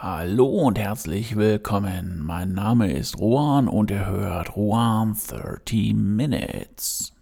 Hallo und herzlich willkommen. Mein Name ist Rohan und ihr hört Rohan 30 Minutes.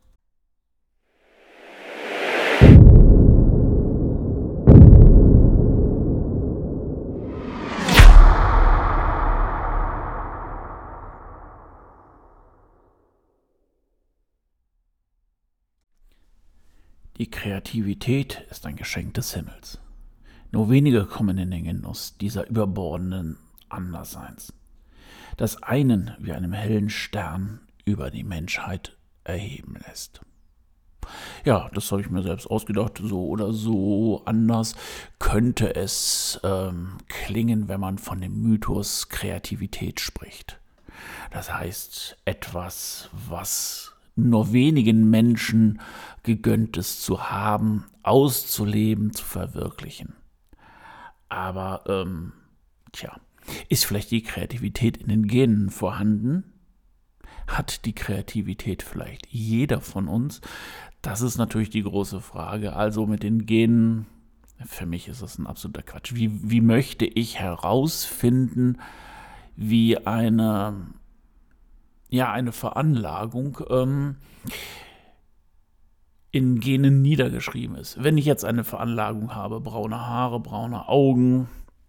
Die Kreativität ist ein Geschenk des Himmels. Nur wenige kommen in den Genuss dieser überbordenden Andersseins, das einen wie einem hellen Stern über die Menschheit erheben lässt. Ja, das habe ich mir selbst ausgedacht. So oder so anders könnte es klingen, wenn man von dem Mythos Kreativität spricht. Das heißt, etwas, was nur wenigen Menschen gegönnt ist zu haben, auszuleben, zu verwirklichen. Aber, ist vielleicht die Kreativität in den Genen vorhanden? Hat die Kreativität vielleicht jeder von uns? Das ist natürlich die große Frage. Also mit den Genen, für mich ist das ein absoluter Quatsch. Wie möchte ich herausfinden, wie eine Veranlagung in Genen niedergeschrieben ist? Wenn ich jetzt eine Veranlagung habe, braune Haare, braune Augen,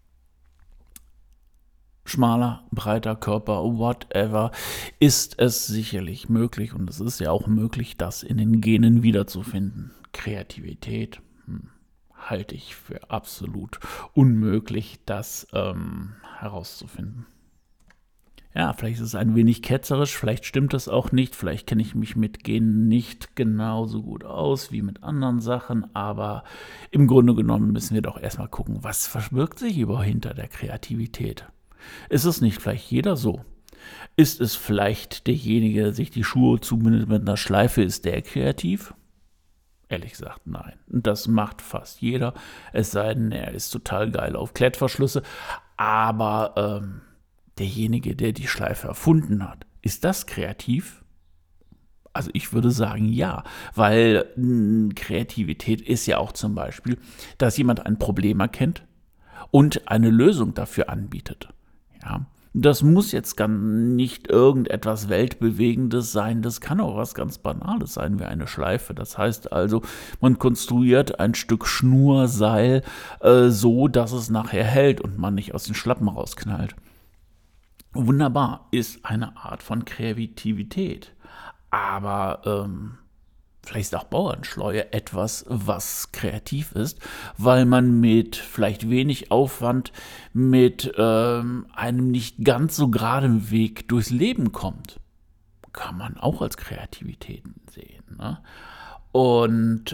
schmaler, breiter Körper, whatever, ist es sicherlich möglich, und es ist ja auch möglich, das in den Genen wiederzufinden. Kreativität halte ich für absolut unmöglich, das herauszufinden. Ja, vielleicht ist es ein wenig ketzerisch, vielleicht stimmt es auch nicht, vielleicht kenne ich mich mit Genen nicht genauso gut aus wie mit anderen Sachen, aber im Grunde genommen müssen wir doch erstmal gucken, was verbirgt sich überhaupt hinter der Kreativität? Ist es nicht vielleicht jeder so? Ist es vielleicht derjenige, der sich die Schuhe zubindet mit einer Schleife, ist der kreativ? Ehrlich gesagt, nein. Und das macht fast jeder, es sei denn, er ist total geil auf Klettverschlüsse, aber derjenige, der die Schleife erfunden hat, ist das kreativ? Also ich würde sagen, ja, weil Kreativität ist ja auch zum Beispiel, dass jemand ein Problem erkennt und eine Lösung dafür anbietet. Ja, das muss jetzt nicht irgendetwas Weltbewegendes sein, das kann auch was ganz Banales sein wie eine Schleife. Das heißt also, man konstruiert ein Stück Schnurseil so, dass es nachher hält und man nicht aus den Schlappen rausknallt. Wunderbar, ist eine Art von Kreativität, aber vielleicht ist auch Bauernschleue etwas, was kreativ ist, weil man mit vielleicht wenig Aufwand mit einem nicht ganz so geraden Weg durchs Leben kommt. Kann man auch als Kreativität sehen. Ne? Und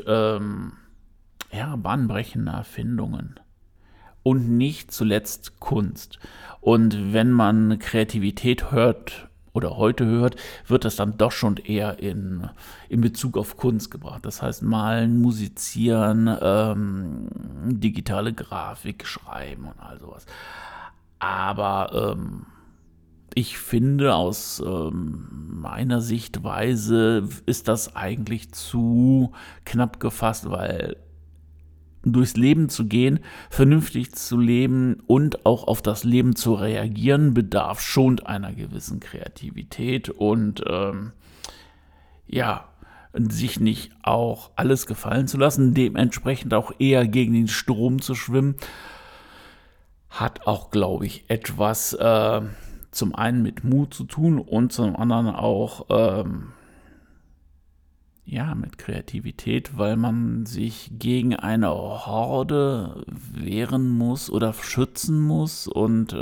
bahnbrechende Erfindungen. Und nicht zuletzt Kunst. Und wenn man Kreativität hört oder heute hört, wird das dann doch schon eher in Bezug auf Kunst gebracht. Das heißt Malen, Musizieren, digitale Grafik, Schreiben und all sowas. Aber ich finde, aus meiner Sichtweise ist das eigentlich zu knapp gefasst, weil durchs Leben zu gehen, vernünftig zu leben und auch auf das Leben zu reagieren, bedarf schon einer gewissen Kreativität und sich nicht auch alles gefallen zu lassen, dementsprechend auch eher gegen den Strom zu schwimmen, hat auch, glaube ich, etwas zum einen mit Mut zu tun und zum anderen auch mit Kreativität, weil man sich gegen eine Horde wehren muss oder schützen muss und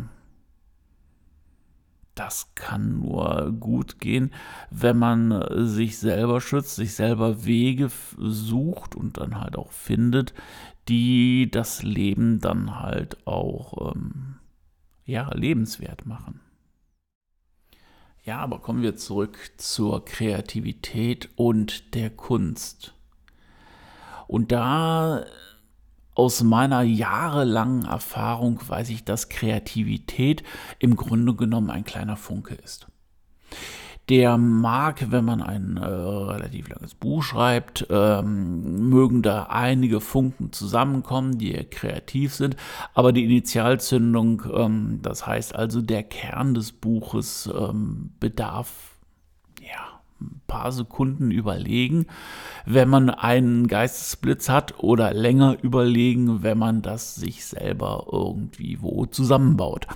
das kann nur gut gehen, wenn man sich selber schützt, sich selber Wege sucht und dann halt auch findet, die das Leben dann halt auch lebenswert machen. Ja, aber kommen wir zurück zur Kreativität und der Kunst. Und da aus meiner jahrelangen Erfahrung weiß ich, dass Kreativität im Grunde genommen ein kleiner Funke ist. Der mag, wenn man ein relativ langes Buch schreibt, mögen da einige Funken zusammenkommen, die kreativ sind, aber die Initialzündung, das heißt also der Kern des Buches, bedarf ja ein paar Sekunden überlegen, wenn man einen Geistesblitz hat, oder länger überlegen, wenn man das sich selber irgendwie wo zusammenbaut.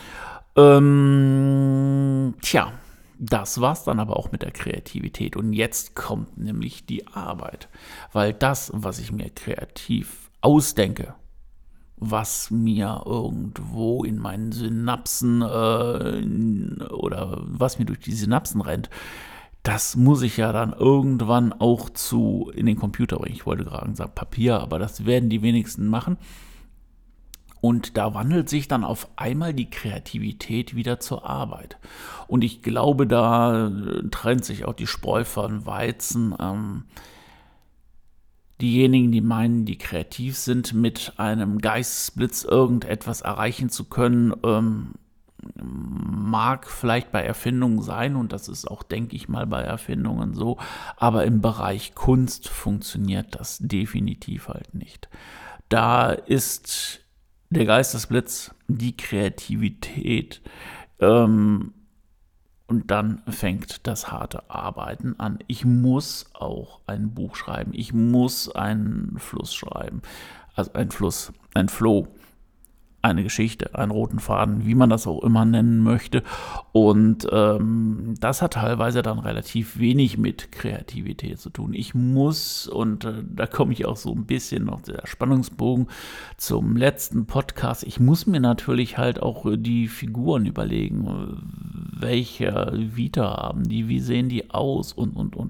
Tja, das war's dann aber auch mit der Kreativität. Und jetzt kommt nämlich die Arbeit. Weil das, was ich mir kreativ ausdenke, was mir irgendwo in meinen Synapsen oder was mir durch die Synapsen rennt, das muss ich ja dann irgendwann auch in den Computer bringen. Ich wollte gerade sagen Papier, aber das werden die wenigsten machen. Und da wandelt sich dann auf einmal die Kreativität wieder zur Arbeit. Und ich glaube, da trennt sich auch die Spreu vom Weizen. Diejenigen, die meinen, die kreativ sind, mit einem Geistesblitz irgendetwas erreichen zu können, mag vielleicht bei Erfindungen sein, und das ist auch, denke ich mal, bei Erfindungen so, aber im Bereich Kunst funktioniert das definitiv halt nicht. Da ist der Geistesblitz, die Kreativität, und dann fängt das harte Arbeiten an. Ich muss auch ein Buch schreiben, ich muss einen Fluss schreiben, also ein Flow, eine Geschichte, einen roten Faden, wie man das auch immer nennen möchte. Und das hat teilweise dann relativ wenig mit Kreativität zu tun. Ich muss, und da komme ich auch so ein bisschen noch der Spannungsbogen zum letzten Podcast, ich muss mir natürlich halt auch die Figuren überlegen, welche Vita haben die, wie sehen die aus und.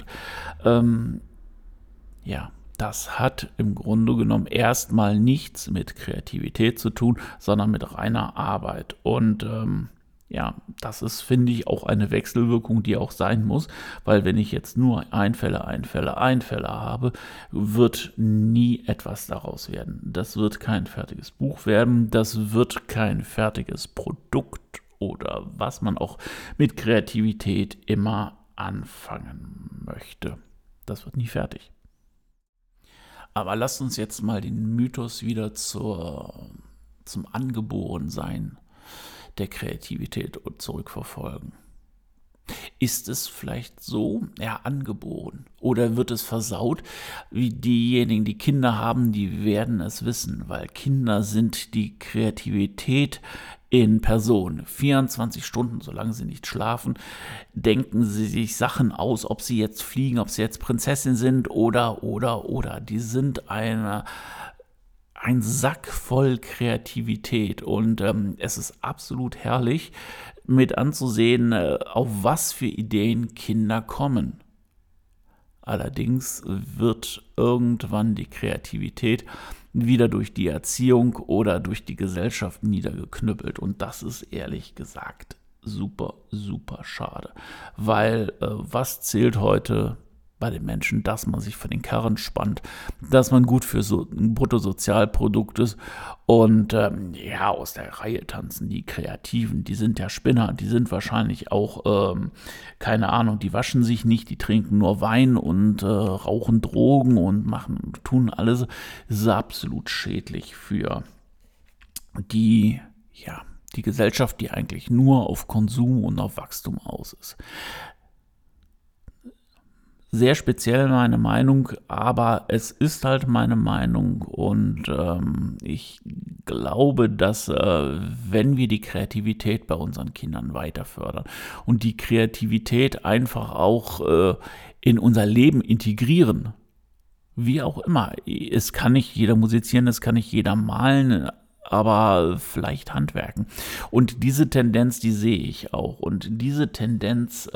Ja. Das hat im Grunde genommen erstmal nichts mit Kreativität zu tun, sondern mit reiner Arbeit. Und ja, das ist, finde ich, auch eine Wechselwirkung, die auch sein muss, weil wenn ich jetzt nur Einfälle habe, wird nie etwas daraus werden. Das wird kein fertiges Buch werden, das wird kein fertiges Produkt oder was man auch mit Kreativität immer anfangen möchte. Das wird nie fertig. Aber lasst uns jetzt mal den Mythos wieder zum Angeborensein der Kreativität zurückverfolgen. Ist es vielleicht so, ja, angeboren, oder wird es versaut? Wie diejenigen, die Kinder haben, die werden es wissen, weil Kinder sind die Kreativität in Person. 24 Stunden, solange sie nicht schlafen, denken sie sich Sachen aus, ob sie jetzt fliegen, ob sie jetzt Prinzessin sind oder. Die sind ein Sack voll Kreativität, und es ist absolut herrlich mit anzusehen, auf was für Ideen Kinder kommen. Allerdings wird irgendwann die Kreativität wieder durch die Erziehung oder durch die Gesellschaft niedergeknüppelt, und das ist ehrlich gesagt super, super schade, weil was zählt heute bei den Menschen, dass man sich von den Karren spannt, dass man gut für so ein Bruttosozialprodukt ist, und ja, aus der Reihe tanzen die Kreativen, die sind ja Spinner, die sind wahrscheinlich auch, keine Ahnung, die waschen sich nicht, die trinken nur Wein und rauchen Drogen und tun alles. Das ist absolut schädlich für die Gesellschaft, die eigentlich nur auf Konsum und auf Wachstum aus ist. Sehr speziell meine Meinung, aber es ist halt meine Meinung, und ich glaube, dass wenn wir die Kreativität bei unseren Kindern weiter fördern und die Kreativität einfach auch in unser Leben integrieren, wie auch immer, es kann nicht jeder musizieren, es kann nicht jeder malen, aber vielleicht handwerken. Und diese Tendenz, die sehe ich auch, und diese Tendenz,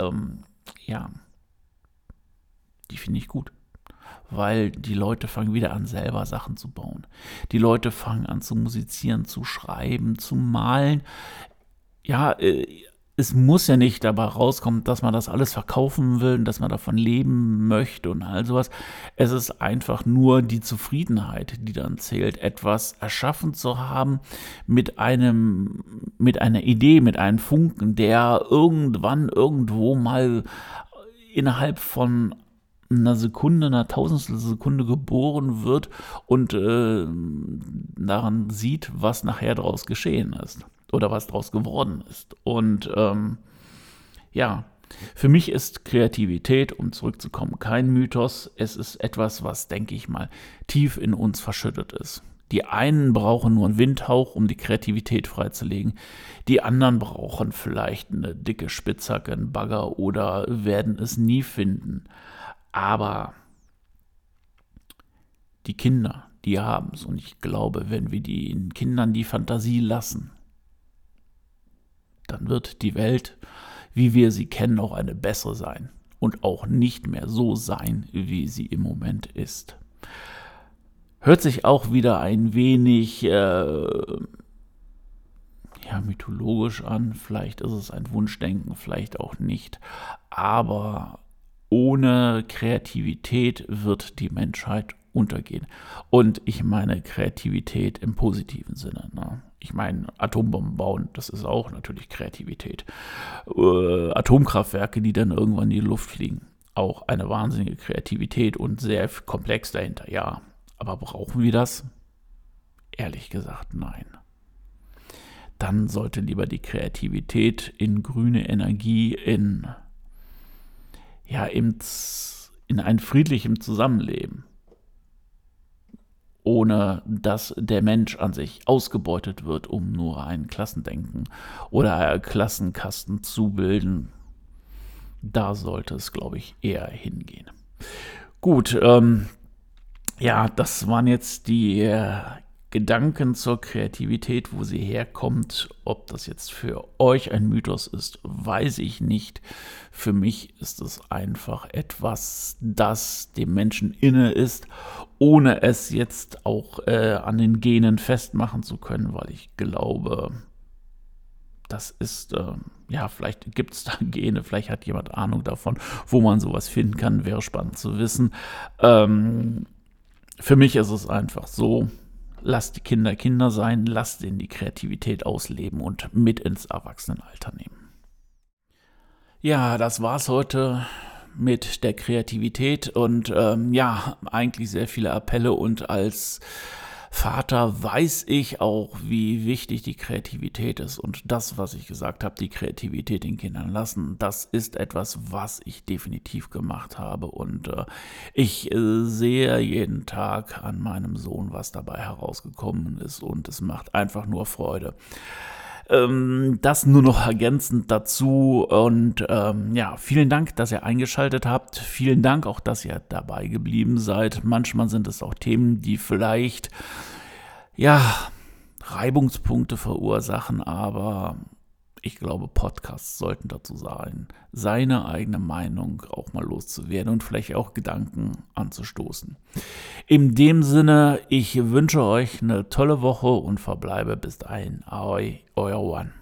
die finde ich gut, weil die Leute fangen wieder an, selber Sachen zu bauen. Die Leute fangen an zu musizieren, zu schreiben, zu malen. Ja, es muss ja nicht dabei rauskommen, dass man das alles verkaufen will und dass man davon leben möchte und all sowas. Es ist einfach nur die Zufriedenheit, die dann zählt, etwas erschaffen zu haben mit einer Idee, mit einem Funken, der irgendwann irgendwo mal innerhalb von einer Sekunde, einer Tausendstel Sekunde geboren wird und daran sieht, was nachher daraus geschehen ist oder was daraus geworden ist. Und ja, für mich ist Kreativität, um zurückzukommen, kein Mythos. Es ist etwas, was, denke ich mal, tief in uns verschüttet ist. Die einen brauchen nur einen Windhauch, um die Kreativität freizulegen. Die anderen brauchen vielleicht eine dicke Spitzhacke, einen Bagger oder werden es nie finden. Aber die Kinder, die haben es. Und ich glaube, wenn wir den Kindern die Fantasie lassen, dann wird die Welt, wie wir sie kennen, auch eine bessere sein. Und auch nicht mehr so sein, wie sie im Moment ist. Hört sich auch wieder ein wenig mythologisch an. Vielleicht ist es ein Wunschdenken, vielleicht auch nicht. Aber ohne Kreativität wird die Menschheit untergehen. Und ich meine Kreativität im positiven Sinne. Ne? Ich meine, Atombomben bauen, das ist auch natürlich Kreativität. Atomkraftwerke, die dann irgendwann in die Luft fliegen, auch eine wahnsinnige Kreativität und sehr komplex dahinter, ja. Aber brauchen wir das? Ehrlich gesagt, nein. Dann sollte lieber die Kreativität in grüne Energie, in ein friedlichem Zusammenleben, ohne dass der Mensch an sich ausgebeutet wird, um nur ein Klassendenken oder einen Klassenkasten zu bilden. Da sollte es, glaube ich, eher hingehen. Gut, das waren jetzt die Gedanken zur Kreativität, wo sie herkommt. Ob das jetzt für euch ein Mythos ist, weiß ich nicht. Für mich ist es einfach etwas, das dem Menschen inne ist, ohne es jetzt auch an den Genen festmachen zu können, weil ich glaube, das ist, vielleicht gibt es da Gene, vielleicht hat jemand Ahnung davon, wo man sowas finden kann, wäre spannend zu wissen. Für mich ist es einfach so, lasst die Kinder Kinder sein, lasst ihnen die Kreativität ausleben und mit ins Erwachsenenalter nehmen. Ja, das war's heute mit der Kreativität und eigentlich sehr viele Appelle und als Vater weiß ich auch, wie wichtig die Kreativität ist und das, was ich gesagt habe, die Kreativität den Kindern lassen, das ist etwas, was ich definitiv gemacht habe und ich sehe jeden Tag an meinem Sohn, was dabei herausgekommen ist und es macht einfach nur Freude. Das nur noch ergänzend dazu und vielen Dank, dass ihr eingeschaltet habt. Vielen Dank auch, dass ihr dabei geblieben seid. Manchmal sind es auch Themen, die vielleicht Reibungspunkte verursachen, aber ich glaube, Podcasts sollten dazu sein, seine eigene Meinung auch mal loszuwerden und vielleicht auch Gedanken anzustoßen. In dem Sinne, ich wünsche euch eine tolle Woche und verbleibe bis dahin. Ahoi, euer One.